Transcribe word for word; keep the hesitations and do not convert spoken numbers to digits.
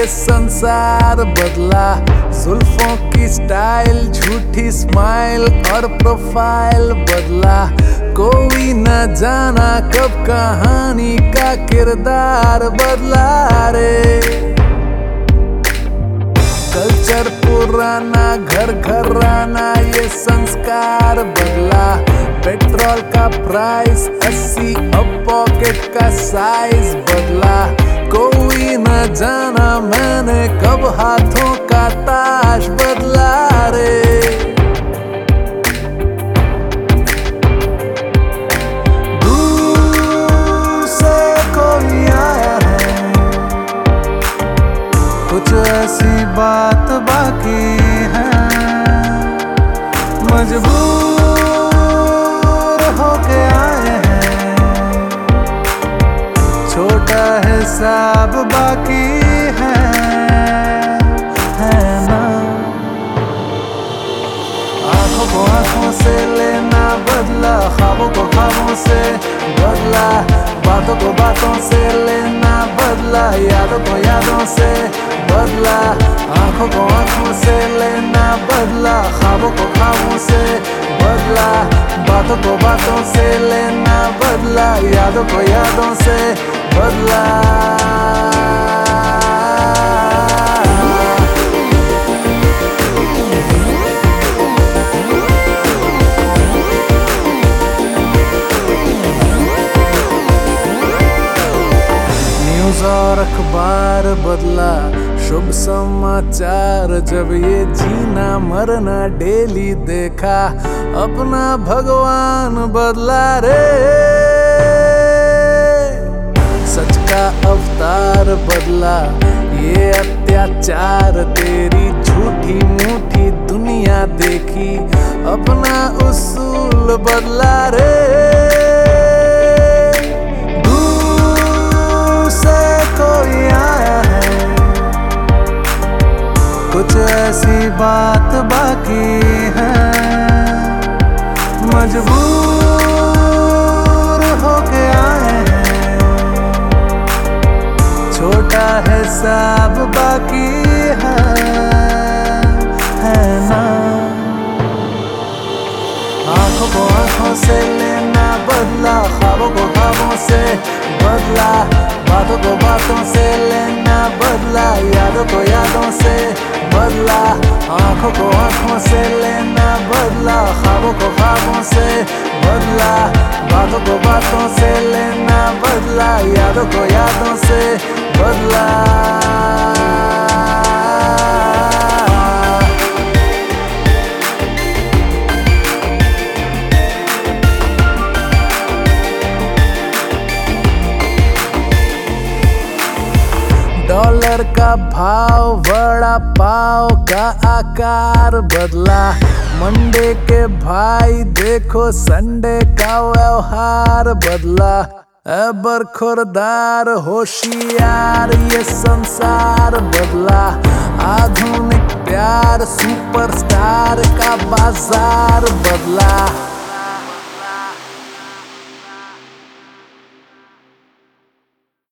संसार बदला। जुल्फों की स्टाइल, झूठी स्माइल और प्रोफाइल बदला। कोई न जाना कब कहानी का किरदार बदला रे। कल्चर पुराना, घर घराना, ये संस्कार बदला। पेट्रोल का प्राइस अस्सी, अब पॉकेट का साइज बदला। कोई न जाना मैंने कब हाथों का ताश बदला रे। दूर से कोई आया है, कुछ ऐसी बात बाकी है। मजबूर होके आए हैं, छोटा हिसाब बाकी है, है ना। आंखों को आंखों से लेना बदला, ख्वाबों को ख्वाबों से बदला। बातों को बातों से लेना बदला, यादों को यादों से बदला। आंखों को आंखों से लेना बदला, ख्वाबों को ख्वाबों से बदला। बातों को बातों से लेना बदला, यादों को यादों से बदला। न्यूज़ और अखबार बदला, शुभ समाचार जब ये जीना मरना डेली देखा। अपना भगवान बदला रे। सच का अवतार बदला, ये अत्याचार तेरी झूठी मूठी दुनिया देखी। अपना उसूल बदला रे। दूर से कोई आया है, कुछ ऐसी बात बाकी है। मजबूर होके आए हैं, छोटा हिसाब बाकी है, है ना। आंखों को आंखों से लेना बदला, ख्वाबों को ख्वाबों से बदला। बातों को बातों से लेना बदला, यादों को यादों से बदला। आंखों को आंखों से लेना बदला, ख्वाबों को ख्वाबों से बदला। बातों को बातों से लेना बदला, यादों को यादों से बदला। डॉलर का भाव, वड़ा पाव का आकार बदला। मंडे के भाई देखो संडे का व्यवहार बदला। अबर खुरदार होशियार, ये संसार बदला। आधुनिक प्यार, सुपरस्टार का बाजार बदला।